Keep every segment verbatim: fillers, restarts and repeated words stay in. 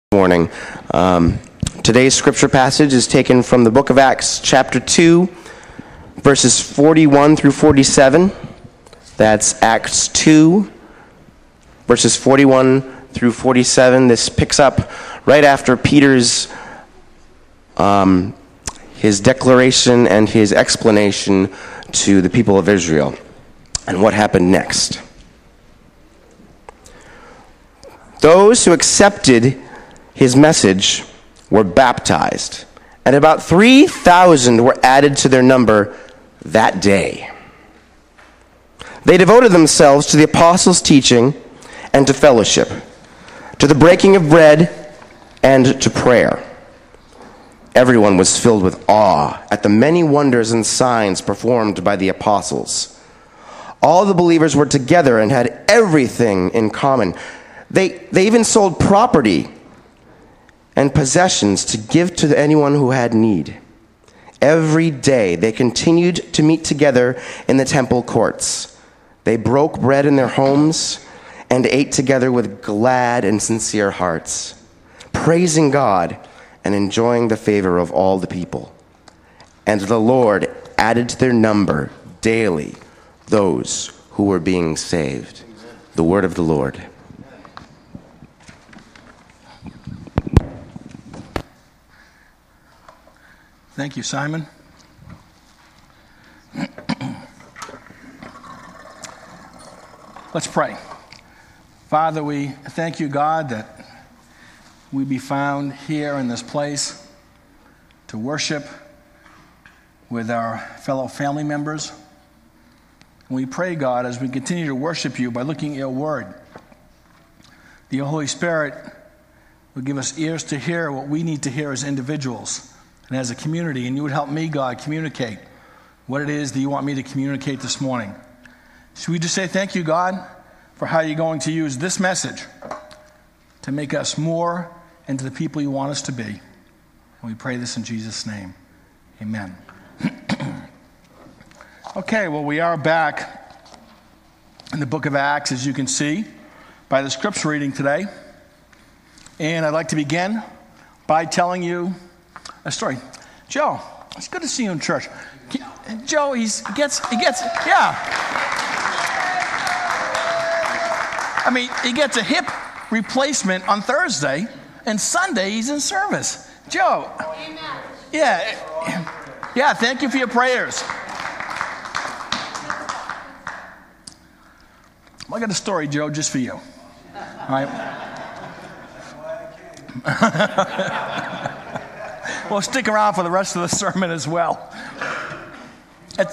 Morning. Um, today's scripture passage is taken from the book of Acts, chapter two, verses forty-one through forty-seven. That's Acts two, verses forty-one through forty-seven. This picks up right after Peter's um, his declaration and his explanation to the people of Israel and what happened next. Those who accepted his message were baptized, and about three thousand were added to their number that day. They devoted themselves to the apostles' teaching and to fellowship, to the breaking of bread and to prayer. Everyone was filled with awe at the many wonders and signs performed by the apostles. All the believers were together and had everything in common. They, they even sold property and possessions to give to anyone who had need. Every day they continued to meet together in the temple courts. They broke bread in their homes and ate together with glad and sincere hearts, praising God and enjoying the favor of all the people. And the Lord added to their number daily those who were being saved. The word of the Lord. Thank you, Simon. Let's pray. Father, we thank you, God, that we be found here in this place to worship with our fellow family members. And we pray, God, as we continue to worship you by looking at your word, the Holy Spirit will give us ears to hear what we need to hear as individuals and as a community, and you would help me, God, communicate what it is that you want me to communicate this morning. Should we just say thank you, God, for how you're going to use this message to make us more into the people you want us to be. And we pray this in Jesus' name. Amen. Okay, well, we are back in the book of Acts, as you can see, by the scripture reading today. And I'd like to begin by telling you a story. Joe, it's good to see you in church. Joe, he's, he gets, he gets, yeah. I mean, he gets a hip replacement on Thursday, and Sunday he's in service. Joe, yeah, yeah, thank you for your prayers. I got a story, Joe, just for you. All right. Well, stick around for the rest of the sermon as well. It's,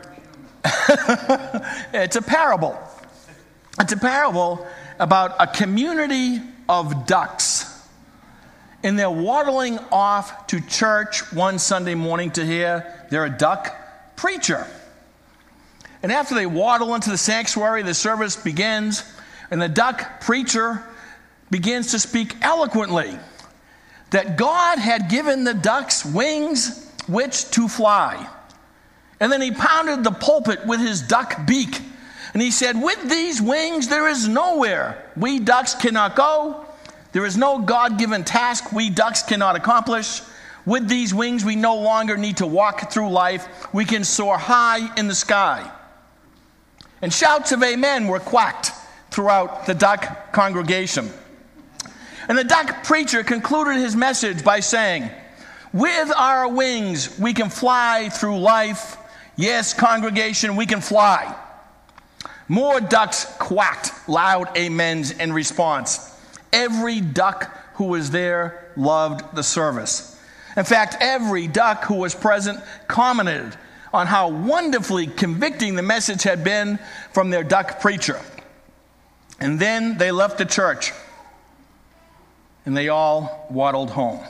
it's a parable. It's a parable about a community of ducks. And they're waddling off to church one Sunday morning to hear their duck preacher. And after they waddle into the sanctuary, the service begins, and the duck preacher begins to speak eloquently that God had given the ducks wings which to fly. And then he pounded the pulpit with his duck beak. And he said, with these wings, there is nowhere we ducks cannot go. There is no God-given task we ducks cannot accomplish. With these wings, we no longer need to walk through life. We can soar high in the sky. And shouts of amen were quacked throughout the duck congregation. And the duck preacher concluded his message by saying, with our wings, we can fly through life. Yes, congregation, we can fly. More ducks quacked loud amens in response. Every duck who was there loved the service. In fact, every duck who was present commented on how wonderfully convicting the message had been from their duck preacher. And then they left the church, and they all waddled home.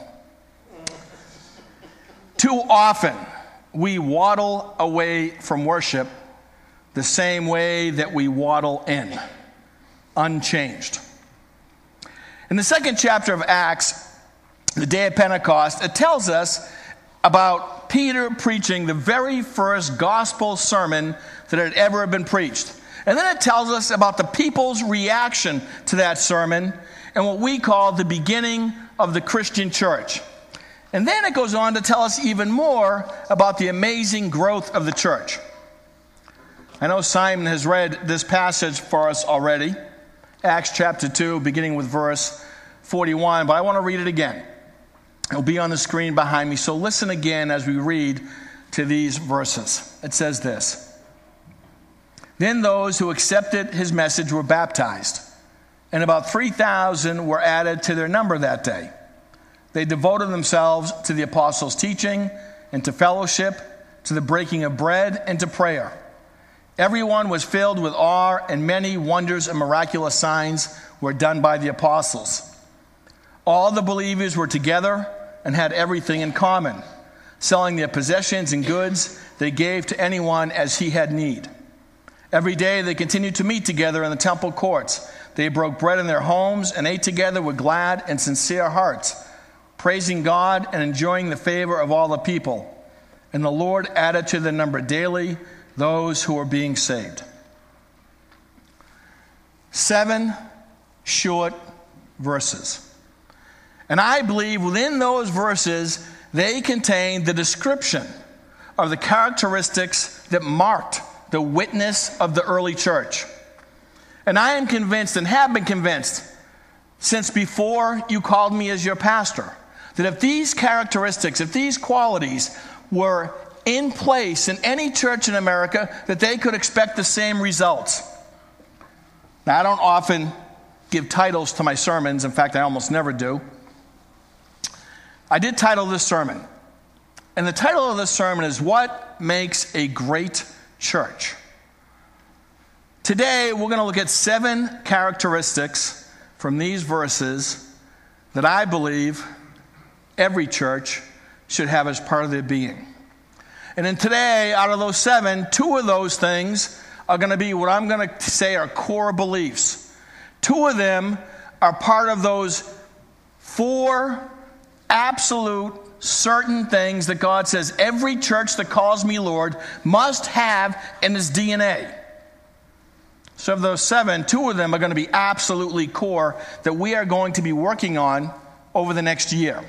Too often, we waddle away from worship the same way that we waddle in, unchanged. In the second chapter of Acts, the day of Pentecost, it tells us about Peter preaching the very first gospel sermon that had ever been preached. And then it tells us about the people's reaction to that sermon and what we call the beginning of the Christian church. And then it goes on to tell us even more about the amazing growth of the church. I know Simon has read this passage for us already, Acts chapter two, beginning with verse forty-one, but I want to read it again. It'll be on the screen behind me, so listen again as we read to these verses. It says this: Then those who accepted his message were baptized, and about three thousand were added to their number that day. They devoted themselves to the apostles' teaching and to fellowship, to the breaking of bread and to prayer. Everyone was filled with awe, and many wonders and miraculous signs were done by the apostles. All the believers were together and had everything in common. Selling their possessions and goods, they gave to anyone as he had need. Every day they continued to meet together in the temple courts. They broke bread in their homes and ate together with glad and sincere hearts, praising God and enjoying the favor of all the people. And the Lord added to the number daily those who were being saved. Seven short verses. And I believe within those verses, they contain the description of the characteristics that marked the witness of the early church. And I am convinced and have been convinced since before you called me as your pastor, that if these characteristics, if these qualities were in place in any church in America, that they could expect the same results. Now, I don't often give titles to my sermons. In fact, I almost never do. I did title this sermon. And the title of this sermon is What Makes a Great Church? Today, we're going to look at seven characteristics from these verses that I believe every church should have as part of their being. And then today, out of those seven, two of those things are going to be what I'm going to say are core beliefs. Two of them are part of those four absolute certain things that God says every church that calls me Lord must have in its D N A. So of those seven, two of them are going to be absolutely core that we are going to be working on over the next year.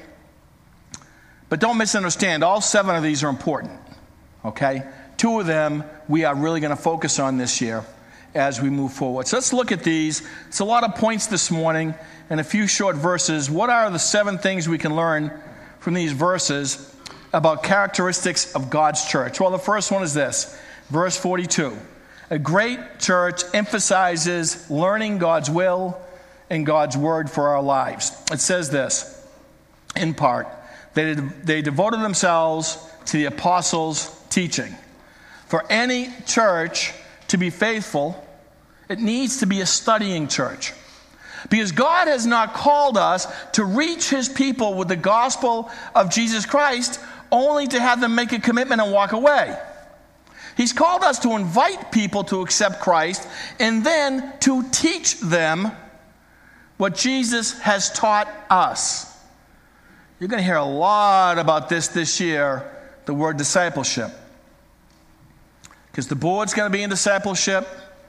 But don't misunderstand, all seven of these are important, okay? Two of them we are really going to focus on this year as we move forward. So let's look at these. It's a lot of points this morning and a few short verses. What are the seven things we can learn from these verses about characteristics of God's church? Well, the first one is this, verse forty-two. A great church emphasizes learning God's will and God's word for our lives. It says this, in part, they, they devoted themselves to the apostles' teaching. For any church to be faithful, it needs to be a studying church. Because God has not called us to reach his people with the gospel of Jesus Christ only to have them make a commitment and walk away. He's called us to invite people to accept Christ and then to teach them what Jesus has taught us. You're going to hear a lot about this this year, the word discipleship. Because the board's going to be in discipleship,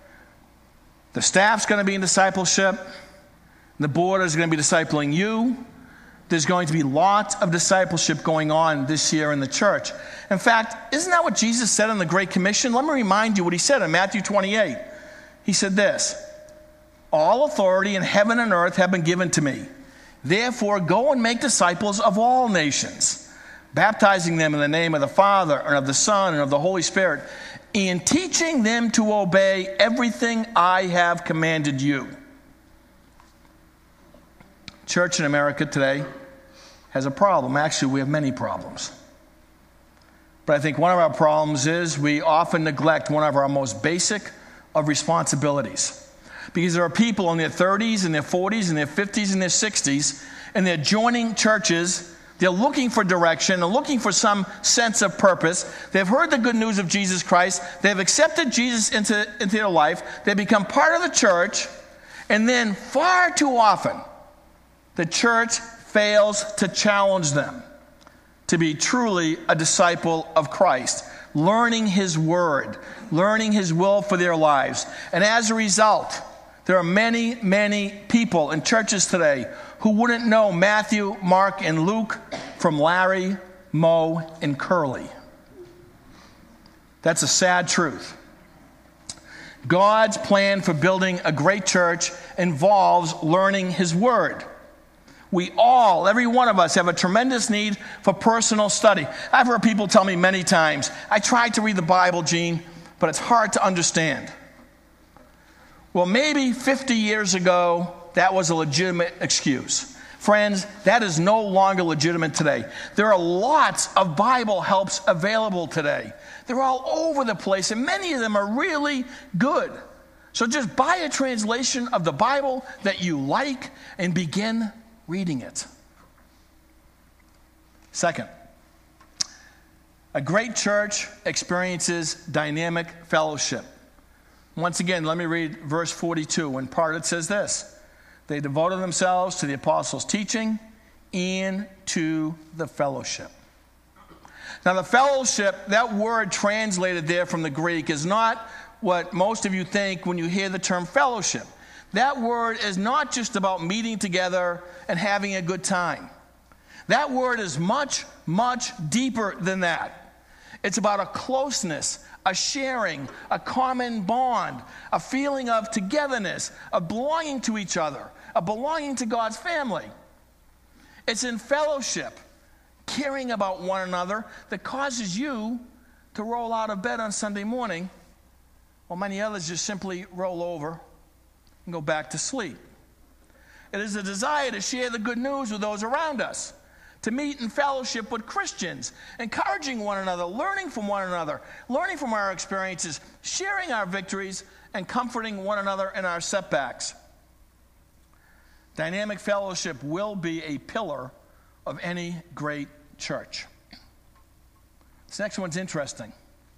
the staff's going to be in discipleship, the board is going to be discipling you. There's going to be lots of discipleship going on this year in the church. In fact, isn't that what Jesus said in the Great Commission? Let me remind you what he said in Matthew twenty-eight. He said this, all authority in heaven and earth have been given to me. Therefore, go and make disciples of all nations, baptizing them in the name of the Father and of the Son and of the Holy Spirit, and teaching them to obey everything I have commanded you. Church in America today has a problem. Actually, we have many problems. But I think one of our problems is we often neglect one of our most basic of responsibilities. Because there are people in their thirties and their forties and their fifties and their sixties, and they're joining churches. They're looking for direction. They're looking for some sense of purpose. They've heard the good news of Jesus Christ. They've accepted Jesus into, into their life. They become part of the church. And then far too often, the church fails to challenge them to be truly a disciple of Christ, learning his word, learning his will for their lives. And as a result, There are many, many people in churches today who wouldn't know Matthew, Mark, and Luke from Larry, Moe, and Curly. That's a sad truth. God's plan for building a great church involves learning His Word. We all, every one of us, have a tremendous need for personal study. I've heard people tell me many times, I tried to read the Bible, Gene, but it's hard to understand. Well, maybe fifty years ago, that was a legitimate excuse. Friends, that is no longer legitimate today. There are lots of Bible helps available today. They're all over the place, and many of them are really good. So just buy a translation of the Bible that you like and begin reading it. Second, a great church experiences dynamic fellowship. Once again, let me read verse forty-two. In part, it says this: they devoted themselves to the apostles' teaching and to the fellowship. Now, the fellowship, that word translated there from the Greek, is not what most of you think when you hear the term fellowship. That word is not just about meeting together and having a good time. That word is much, much deeper than that. It's about a closeness, a sharing, a common bond, a feeling of togetherness, a belonging to each other, a belonging to God's family. It's in fellowship, caring about one another, that causes you to roll out of bed on Sunday morning, while many others just simply roll over and go back to sleep. It is a desire to share the good news with those around us, to meet in fellowship with Christians, encouraging one another, learning from one another, learning from our experiences, sharing our victories, and comforting one another in our setbacks. Dynamic fellowship will be a pillar of any great church. This next one's interesting.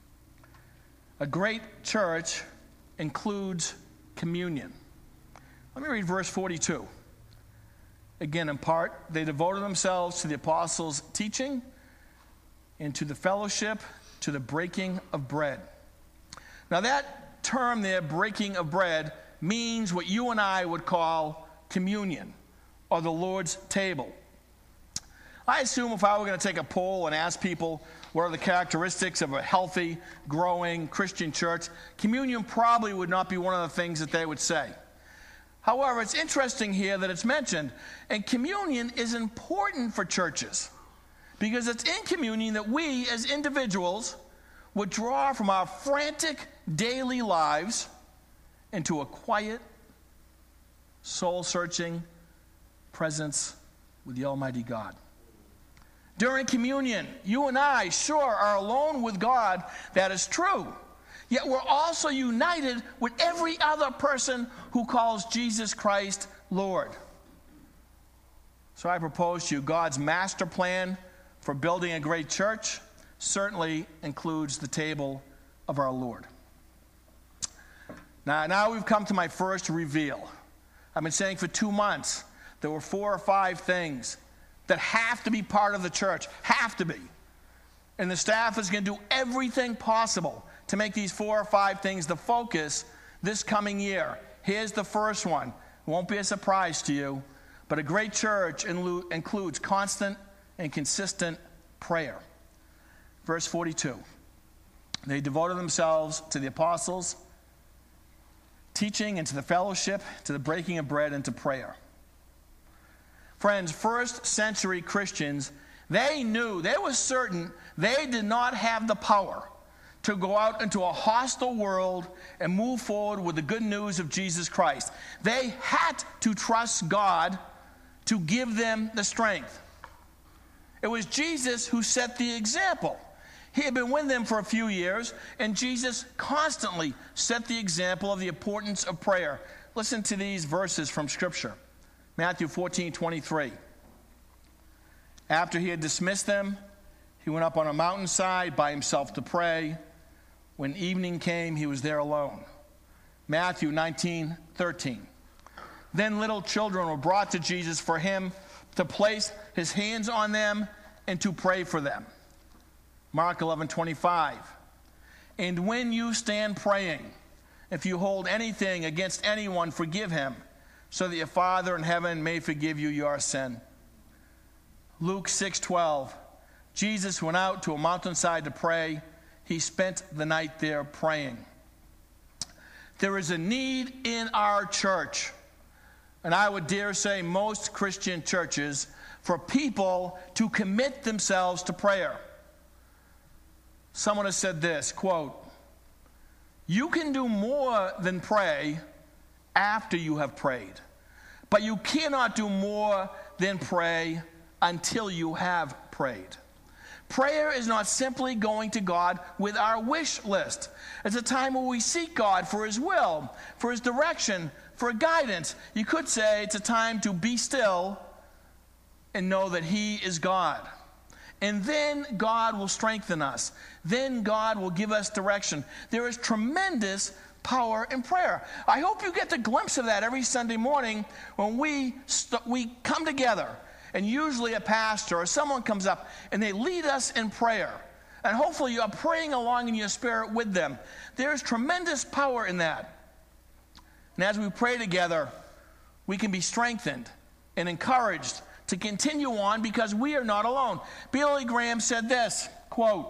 A great church includes communion. Let me read verse forty-two. Again, in part, they devoted themselves to the apostles' teaching and to the fellowship, to the breaking of bread. Now, that term there, breaking of bread, means what you and I would call communion or the Lord's table. I assume if I were going to take a poll and ask people what are the characteristics of a healthy, growing Christian church, communion probably would not be one of the things that they would say. However, it's interesting here that it's mentioned, and communion is important for churches because it's in communion that we as individuals would draw from our frantic daily lives into a quiet, soul-searching presence with the Almighty God. During communion, you and I, sure, are alone with God. That is true. Yet we're also united with every other person who calls Jesus Christ Lord. So I propose to you, God's master plan for building a great church certainly includes the table of our Lord. Now, now we've come to my first reveal. I've been saying for two months there were four or five things that have to be part of the church, have to be. And the staff is going to do everything possible to make these four or five things the focus this coming year. Here's the first one. It won't be a surprise to you, but a great church includes constant and consistent prayer. Verse forty-two. They devoted themselves to the apostles' teaching and to the fellowship, to the breaking of bread and to prayer. Friends, first century Christians, they knew, they were certain they did not have the power to go out into a hostile world and move forward with the good news of Jesus Christ. They had to trust God to give them the strength. It was Jesus who set the example. He had been with them for a few years, and Jesus constantly set the example of the importance of prayer. Listen to these verses from Scripture. Matthew fourteen twenty-three. After he had dismissed them, he went up on a mountainside by himself to pray. When evening came, he was there alone. Matthew nineteen thirteen. Then little children were brought to Jesus for him to place his hands on them and to pray for them. Mark eleven twenty-five. And when you stand praying, If you hold anything against anyone, forgive him, so that your Father in heaven may forgive you your sin. Luke six twelve. Jesus went out to a mountainside to pray. He spent the night there praying. There is a need in our church, and I would dare say most Christian churches, for people to commit themselves to prayer. Someone has said this, quote, "You can do more than pray after you have prayed, but you cannot do more than pray until you have prayed." Prayer is not simply going to God with our wish list. It's a time where we seek God for His will, for His direction, for guidance. You could say it's a time to be still and know that He is God. And then God will strengthen us. Then God will give us direction. There is tremendous power in prayer. I hope you get the glimpse of that every Sunday morning when we st- we come together. And usually a pastor or someone comes up and they lead us in prayer. And hopefully you are praying along in your spirit with them. There's tremendous power in that. And as we pray together, we can be strengthened and encouraged to continue on because we are not alone. Billy Graham said this, quote,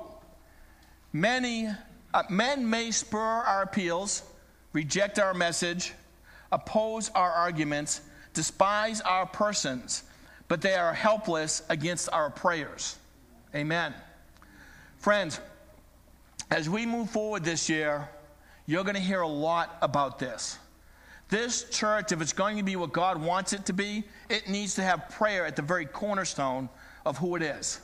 Many uh, men may spur our appeals, reject our message, oppose our arguments, despise our persons, but they are helpless against our prayers. Amen. Friends, as we move forward this year, you're going to hear a lot about this. This church, if it's going to be what God wants it to be, it needs to have prayer at the very cornerstone of who it is.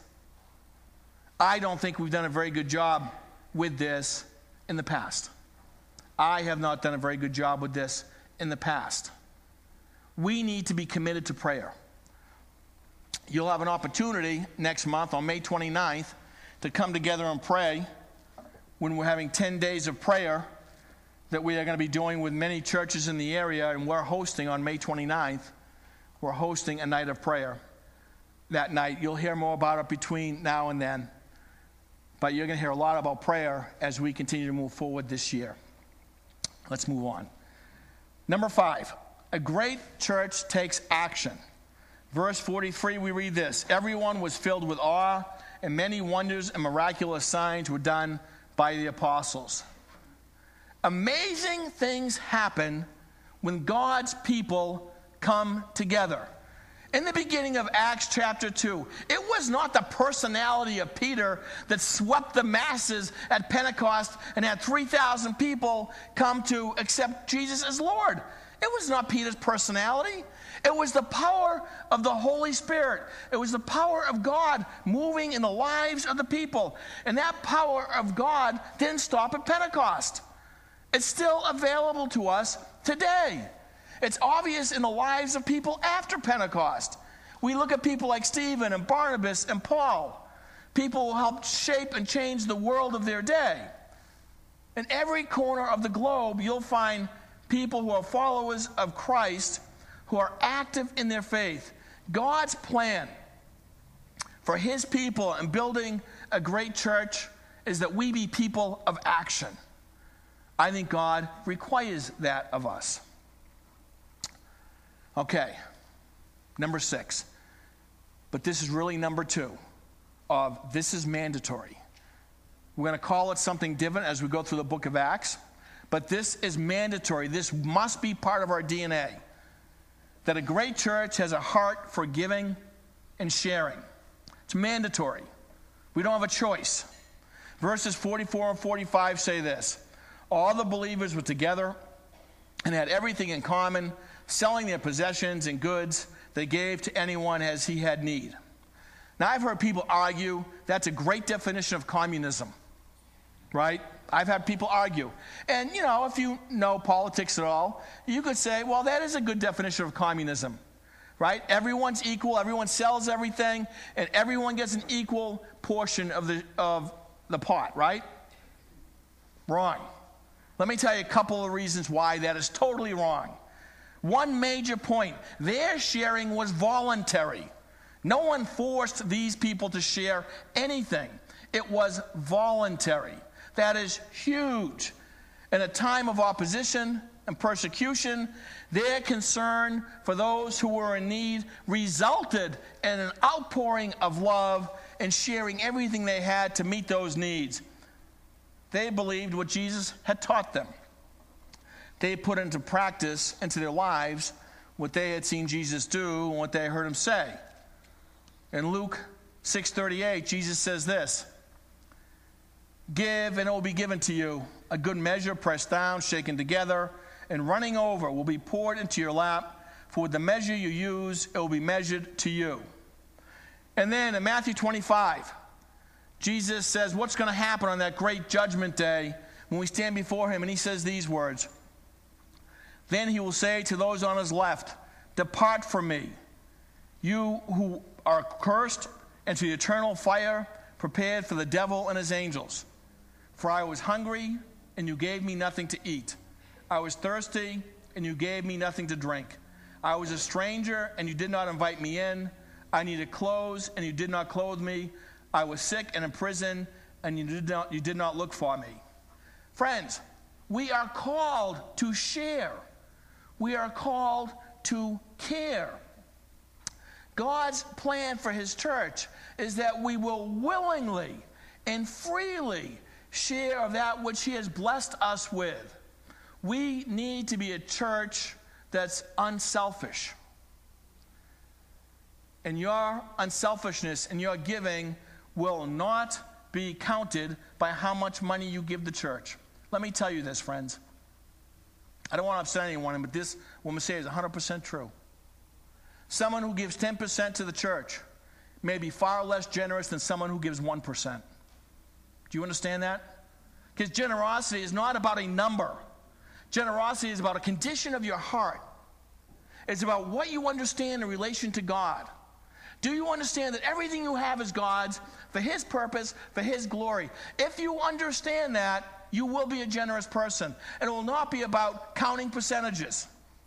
I don't think we've done a very good job with this in the past. I have not done a very good job with this in the past. We need to be committed to prayer. You'll have an opportunity next month on May twenty-ninth to come together and pray when we're having ten days of prayer that we are going to be doing with many churches in the area, and we're hosting on May twenty-ninth. We're hosting a night of prayer that night. You'll hear more about it between now and then, but you're going to hear a lot about prayer as we continue to move forward this year. Let's move on. Number five, a great church takes action. Verse forty-three, we read this. Everyone was filled with awe, and many wonders and miraculous signs were done by the apostles. Amazing things happen when God's people come together. In the beginning of Acts chapter two, it was not the personality of Peter that swept the masses at Pentecost and had three thousand people come to accept Jesus as Lord. It was not Peter's personality. It was the power of the Holy Spirit. It was the power of God moving in the lives of the people. And that power of God didn't stop at Pentecost. It's still available to us today. It's obvious in the lives of people after Pentecost. We look at people like Stephen and Barnabas and Paul, people who helped shape and change the world of their day. In every corner of the globe, you'll find people who are followers of Christ, who are active in their faith. God's plan for His people and building a great church is that we be people of action. I think God requires that of us. Okay, number six. But this is really number two of this is mandatory. We're going to call it something different as we go through the book of Acts. But this is mandatory. This must be part of our D N A. That a great church has a heart for giving and sharing. It's mandatory. We don't have a choice. Verses forty-four and forty-five say this. All the believers were together and had everything in common, selling their possessions and goods they gave to anyone as he had need. Now, I've heard people argue that's a great definition of communism, right? I've had people argue. And, you know, if you know politics at all, you could say, well, that is a good definition of communism, right? Everyone's equal, everyone sells everything, and everyone gets an equal portion of the, of the pot, right? Wrong. Let me tell you a couple of reasons why that is totally wrong. One major point, their sharing was voluntary. No one forced these people to share anything. It was voluntary. That is huge. In a time of opposition and persecution, their concern for those who were in need resulted in an outpouring of love and sharing everything they had to meet those needs. They believed what Jesus had taught them. They put into practice, into their lives, what they had seen Jesus do and what they heard him say. In Luke six thirty-eight, Jesus says this, "Give and it will be given to you. A good measure, pressed down, shaken together, and running over will be poured into your lap. For with the measure you use, it will be measured to you." And then in Matthew twenty-five, Jesus says what's going to happen on that great judgment day when we stand before him. And he says these words, "Then he will say to those on his left, 'Depart from me, you who are cursed, into the eternal fire prepared for the devil and his angels. For I was hungry, and you gave me nothing to eat. I was thirsty, and you gave me nothing to drink. I was a stranger, and you did not invite me in. I needed clothes, and you did not clothe me. I was sick and in prison, and you did not, you did not look for me.'" Friends, we are called to share. We are called to care. God's plan for his church is that we will willingly and freely share of that which he has blessed us with. We need to be a church that's unselfish. And your unselfishness and your giving will not be counted by how much money you give the church. Let me tell you this, friends. I don't want to upset anyone, but this, what I'm going to say, is one hundred percent true. Someone who gives ten percent to the church may be far less generous than someone who gives one percent. Do you understand that? Because generosity is not about a number. Generosity is about a condition of your heart. It's about what you understand in relation to God. Do you understand that everything you have is God's for his purpose, for his glory? If you understand that, you will be a generous person. And it will not be about counting percentages.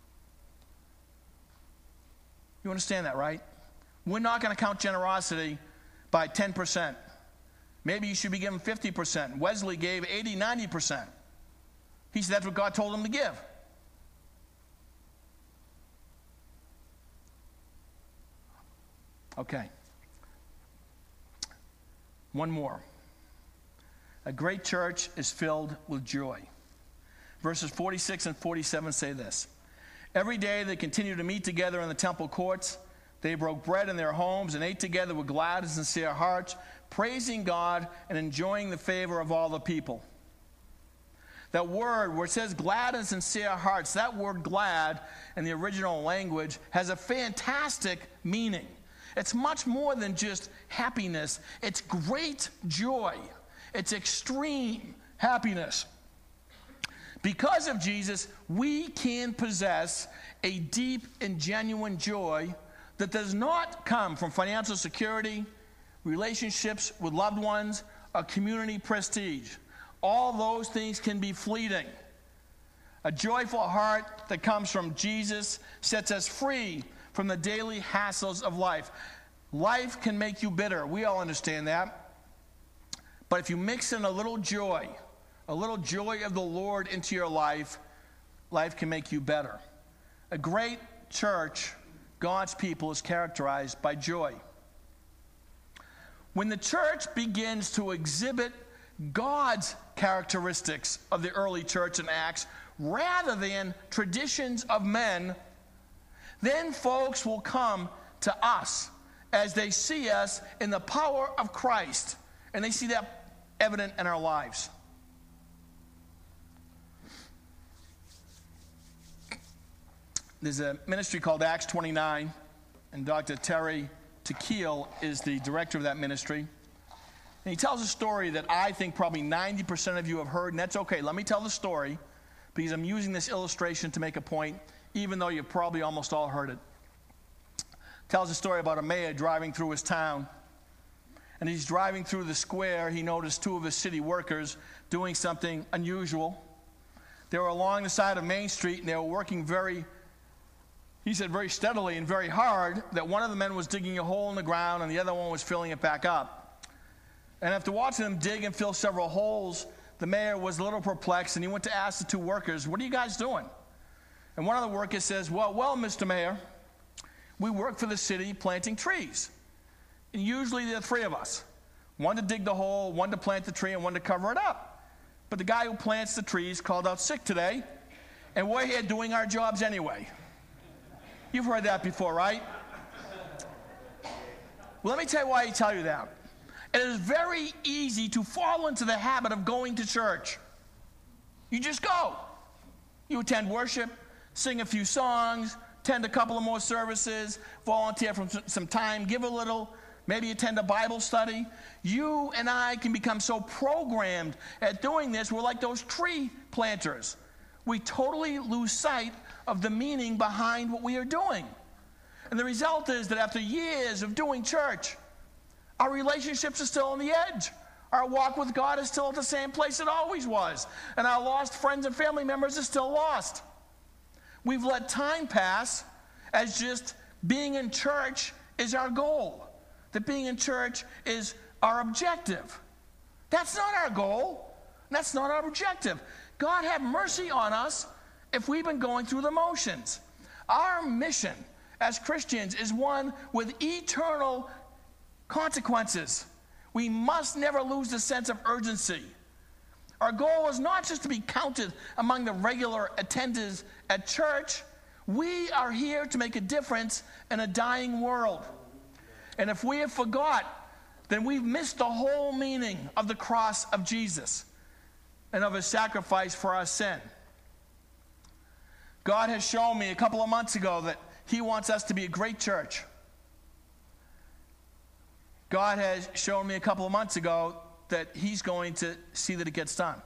You understand that, right? We're not going to count generosity by ten percent. Maybe you should be given fifty percent. Wesley gave eighty, ninety percent. He said that's what God told him to give. Okay. One more. A great church is filled with joy. Verses forty-six and forty-seven say this. "Every day they continued to meet together in the temple courts. They broke bread in their homes and ate together with glad and sincere hearts, praising God and enjoying the favor of all the people." That word where it says glad and sincere hearts, that word glad in the original language has a fantastic meaning. It's much more than just happiness. It's great joy. It's extreme happiness. Because of Jesus, we can possess a deep and genuine joy that does not come from financial security, relationships with loved ones, or community prestige. All those things can be fleeting. A joyful heart that comes from Jesus sets us free from the daily hassles of life. Life can make you bitter. We all understand that. But if you mix in a little joy, a little joy of the Lord into your life, life can make you better. A great church, God's people, is characterized by joy. When the church begins to exhibit God's characteristics of the early church in Acts rather than traditions of men, then folks will come to us as they see us in the power of Christ, and they see that evident in our lives. There's a ministry called Acts twenty-nine, and Doctor Terry Tequil is the director of that ministry. And he tells a story that I think probably ninety percent of you have heard, and that's okay. Let me tell the story, because I'm using this illustration to make a point, even though you've probably almost all heard it. Tells a story about a mayor driving through his town. And he's driving through the square. He noticed two of his city workers doing something unusual. They were along the side of Main Street, and they were working very, he said, very steadily and very hard, that one of the men was digging a hole in the ground and the other one was filling it back up. And after watching them dig and fill several holes, the mayor was a little perplexed, and he went to ask the two workers, what are you guys doing? And one of the workers says, well, well, Mister Mayor, we work for the city planting trees. And usually there are three of us. One to dig the hole, one to plant the tree, and one to cover it up. But the guy who plants the trees called out sick today, and we're here doing our jobs anyway. You've heard that before, right? Well, let me tell you why I tell you that. It is very easy to fall into the habit of going to church. You just go. You attend worship, sing a few songs, attend a couple of more services, volunteer for some time, give a little, maybe attend a Bible study. You and I can become so programmed at doing this, we're like those tree planters. We totally lose sight of the meaning behind what we are doing. And the result is that after years of doing church, our relationships are still on the edge. Our walk with God is still at the same place it always was. And our lost friends and family members are still lost. We've let time pass as just being in church is our goal. That being in church is our objective. That's not our goal. That's not our objective. God have mercy on us if we've been going through the motions. Our mission as Christians is one with eternal consequences. We must never lose the sense of urgency. Our goal is not just to be counted among the regular attenders at church. We are here to make a difference in a dying world. And if we have forgot, then we've missed the whole meaning of the cross of Jesus and of his sacrifice for our sin. God has shown me a couple of months ago that he wants us to be a great church. God has shown me a couple of months ago that he's going to see that it gets done.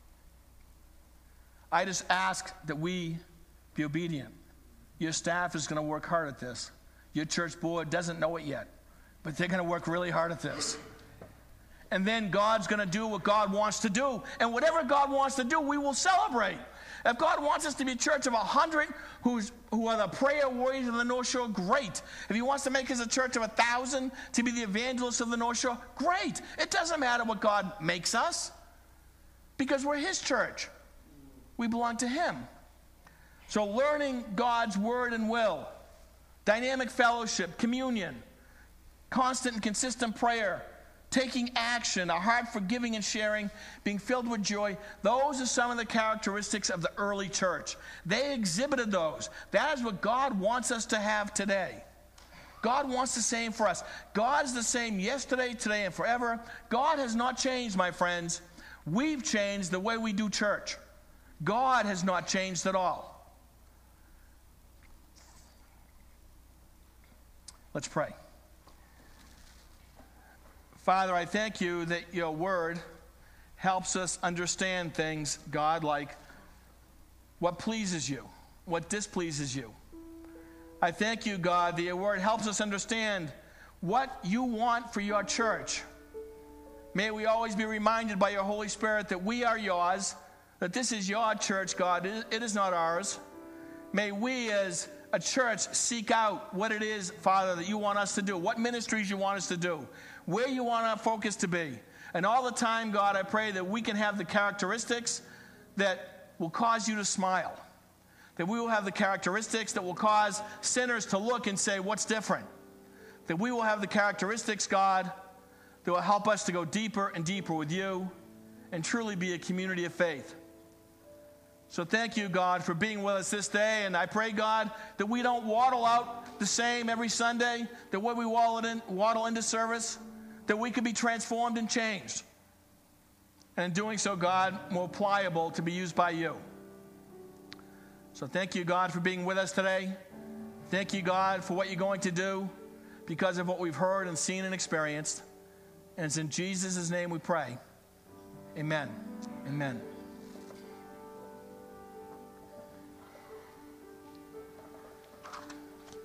I just ask that we be obedient. Your staff is going to work hard at this. Your church board doesn't know it yet, but they're going to work really hard at this. And then God's going to do what God wants to do. And whatever God wants to do, we will celebrate. If God wants us to be a church of a hundred who's who are the prayer warriors of the North Shore, great. If he wants to make us a church of a thousand to be the evangelists of the North Shore, great. It doesn't matter what God makes us because we're his church. We belong to him. So learning God's word and will, dynamic fellowship, communion, constant and consistent prayer, taking action, a heart for giving and sharing, being filled with joy. Those are some of the characteristics of the early church. They exhibited those. That is what God wants us to have today. God wants the same for us. God is the same yesterday, today, and forever. God has not changed, my friends. We've changed the way we do church. God has not changed at all. Let's pray. Father, I thank you that your word helps us understand things, God, like what pleases you, what displeases you. I thank you, God, that your word helps us understand what you want for your church. May we always be reminded by your Holy Spirit that we are yours, that this is your church, God. It is not ours. May we as a church seek out what it is, Father, that you want us to do, what ministries you want us to do, where you want our focus to be. And all the time, God, I pray that we can have the characteristics that will cause you to smile. That we will have the characteristics that will cause sinners to look and say, what's different? That we will have the characteristics, God, that will help us to go deeper and deeper with you and truly be a community of faith. So thank you, God, for being with us this day. And I pray, God, that we don't waddle out the same every Sunday, that when we waddle, in, waddle into service, that we could be transformed and changed. And in doing so, God, more pliable to be used by you. So thank you, God, for being with us today. Thank you, God, for what you're going to do because of what we've heard and seen and experienced. And it's in Jesus' name we pray. Amen. Amen.